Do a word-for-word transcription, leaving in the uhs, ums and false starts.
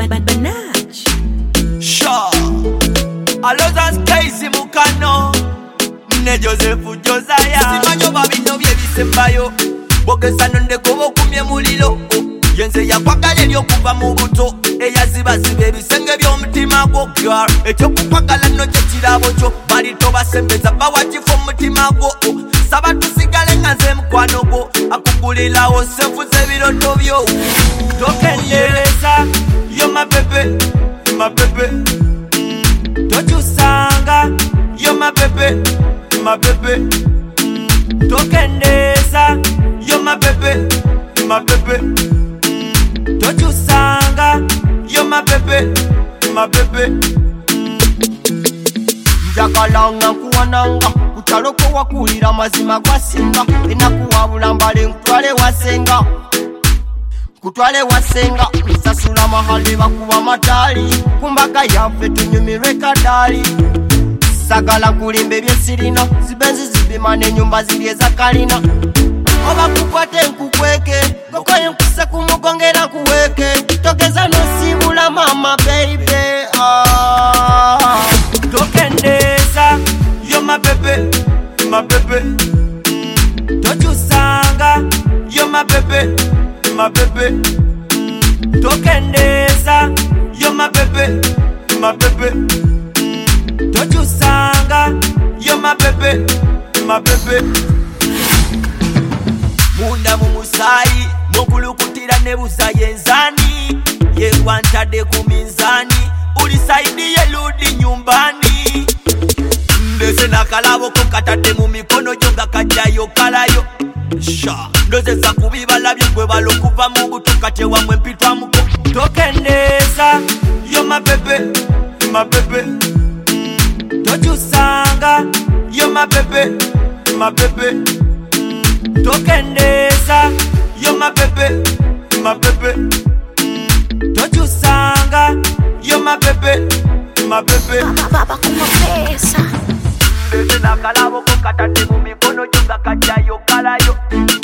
Banach. Sure. Alozas Casey Mukano. Ne Joseph Josiah. Simanyo babino bye bisembayo. Bogesa nonde kubo kumye mulilo. Yenze yakwagala ebyokuva mu buto eyazibaziba ebisenge by'omutima gwo girl ekyokukwagala nno kye kirabo kyo bali tobasembeza bawakifo omutima gwo saba tusigale nga nze mukwano gwo akugulirawo senfuza ebiroto byo tokendereza yo mapepe mapepe tokyusanga yo mapepe mapepe tokendereza yo mapepe mapepe tokyusanga yo mapepe mapepe njakalanga nkuwananga kukyalo kwe wakuwulira amazima gwasinga enakuwabula mbale nkutwale wasenga nkutwale wasenga nsasula mahale bakuba mataali kumbaga yaffe tunyumirwe kadaali sagala nkulimba ebyesirina zibenzi zibima n'ennyumba ziri ezakalina oba kukwate nkukweke gokoye nkuse kumugongera nkuweke togeza nosibula mama baby ah. Tokendeza yo mapepe mapepe tokyusanga yo mapepe mapepe tokendeza yo mapepe mapepe tokyusanga yo mapepe mapepe munda mu musayi mukulukutira ne buzaye enzani yegwantadde ku minzani uli saidi ye ludi nyumbani ndese nakalabo ko katadde mu mikono gyo nga kajjayo kalayo sha ndozeza kubibala byegwe balokuva mu butukate wamwe mpitwamuko tokendeza yo mapepe mapepe tokyusanga yo mapepe mapepe tokendeza yo mapepe mapepe tokyusanga yo mapepe mapepe baba kumapesa ndese nakalabo ko katadde mu mikono gyo nga kajjayo kalayo